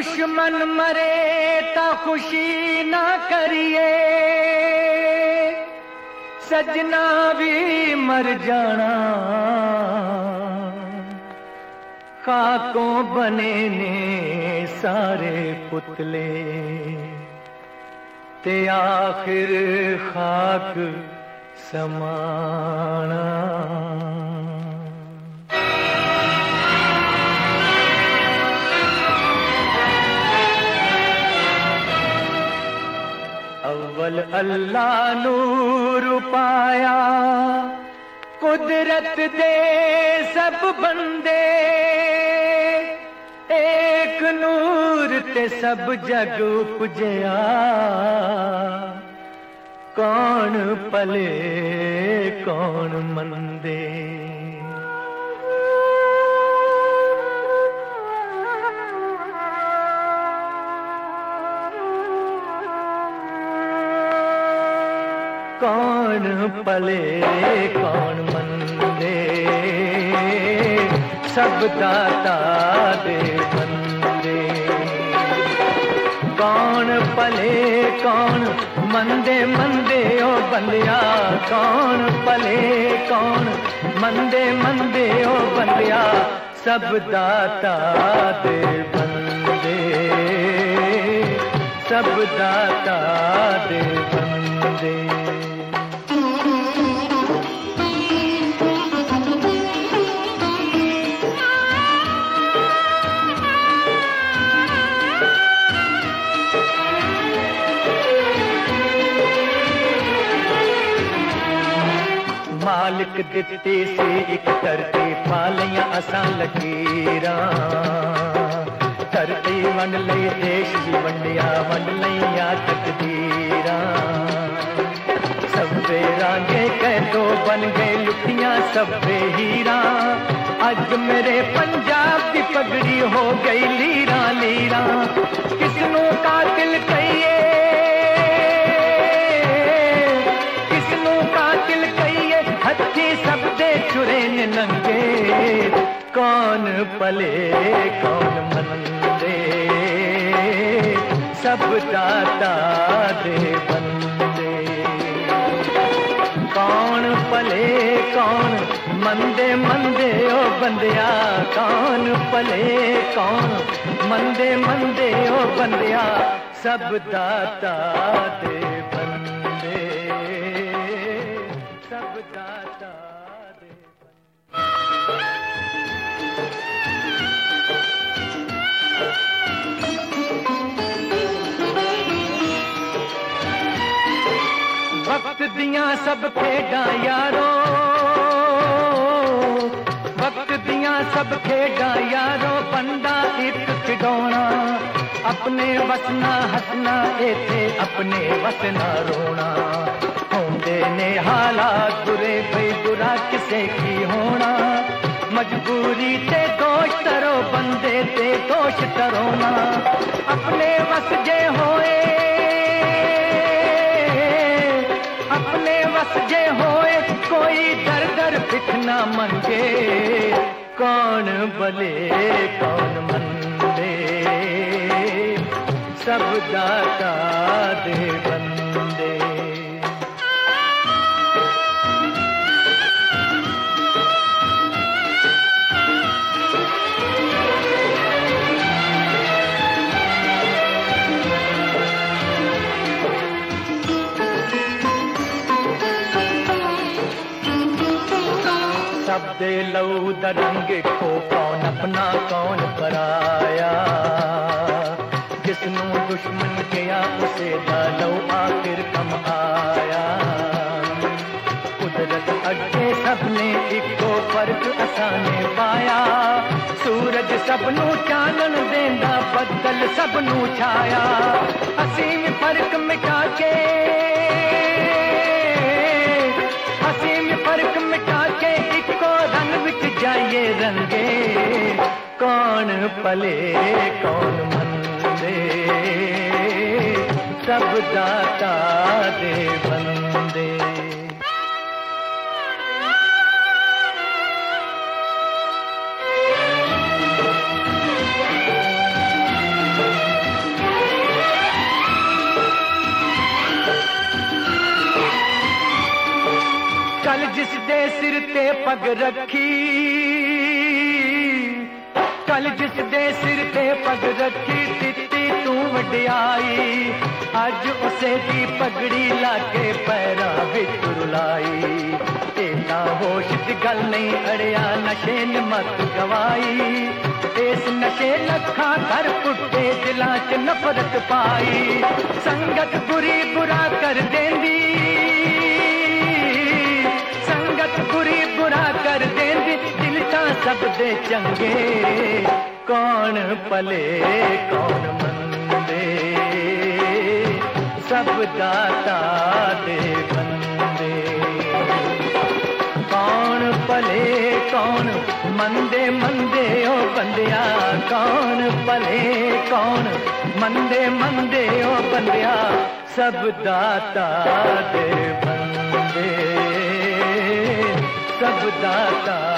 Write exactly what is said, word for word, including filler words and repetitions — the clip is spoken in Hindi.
दुश्मन मरे ता खुशी ना करिए, सजना भी मर जाना। खाकों बने ने सारे पुतले, ते आखिर खाक समाना। अव्वल अल्लाह नूर पाया, कुदरत दे सब बंदे, एक नूर ते सब जग उपजया। कौन पले कौन मंदे, कौन पले कौन मंदे, सब दाता दे बंदे। कौन पले कौन मंदे मंदे ओ बंदिया, कौन पले कौन मंदे मंदे ओ बंदिया, सब दाता दे बंदे, सब दाता दे बंदे। मालिक दित्ती सी एक धरती, पालियां असां लकीरां। धरती वंड लई देश भी वंडिया, वंड लईया तकदीरां। सब्बे रांझे कैदो बन गए लुटियां सब्बे हीरा। अज मेरे पंजाब दी पगड़ी हो गई लीरा लीरा। किसनू कातिल कहिए, किसनू कातिल कहिए, हथी सब दे छुरे ने नंगे। कौन पले कौन मंदे, सब दाता दे बंदे। कौन पले कौन मंदे मंदे ओ बंदिया, कौन पले कौन मंदे मंदे ओ बंदिया, सब दाता दे बंदे, सब दाता दे वक्त दियां सब खेडां यारो, वक्त दियां सब खेडां यारो, बंदा एक खिडौना। अपने वसना हसना इथे, अपने वसना रोना। होंदे ने हालात बुरे, भई बुरा किसे की होना। मजबूरी ते दोष तरो बंदे ते दोष तरोना। अपने वस जे होए, अपने वस जे होए, कोई दर दर भिख ना मंगे। कौन भले कौन मंदे, सब दाता दे बंदे। सब दे लऊ दरंग को, कौन अपना कौन पराया। जिसनू दुश्मन किया उसे दालो आखिर कम आया। कुदरत अगे सबने इको फर्क असाने पाया। सूरज सबनू चानन देंदा, बदल सबनू छाया। असीं फर्क मिटा के, असीं फर्क मिटा के, इको रंग विच जाइए रंगे। कौन पले कौन मंदे, सब दाता दे बंदे। सिर ते पग रखी, कल जिस दे सिर ते पग रखी दिती तू वडियाई, अज उसे दी पगड़ी लाके पैरां विच रुलाई। तेना होश च गल नहीं अड़िया, नशे ने मत गवाई, इस नशे लखा कर पुट्टे दिलां च नफरत पाई। संगत बुरी बुरा कर देंदी, संगत बुरी बुरा कर देंदी, दिल तां सब दे चंगे, कौन भले कौन मंदे, सब दाता दे बंदे। कौन भले कौन मंदे मंदे ओ बंदिया, कौन भले कौन मंदे मंदे ओ बंदिया, सब दाता दे बंदे, सब दाता